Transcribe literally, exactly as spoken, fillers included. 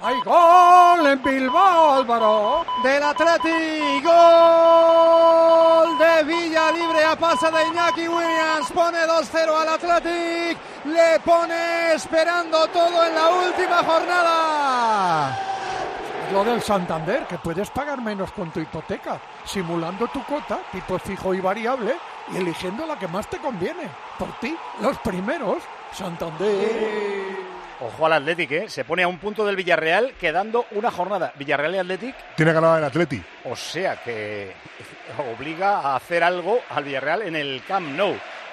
¡Hay gol en Bilbao, Álvaro! Del Athletic, gol de Villa Libre a pase de Iñaki Williams, pone dos cero al Athletic, le pone esperando todo en la última jornada. Lo del Santander, que puedes pagar menos con tu hipoteca, simulando tu cuota, tipo fijo y variable, y eligiendo la que más te conviene. Por ti, los primeros, Santander. Ojo al Athletic, ¿eh? Se pone a un punto del Villarreal, quedando una jornada. Villarreal y Athletic. Tiene ganado el Athletic. O sea que obliga a hacer algo al Villarreal en el Camp Nou.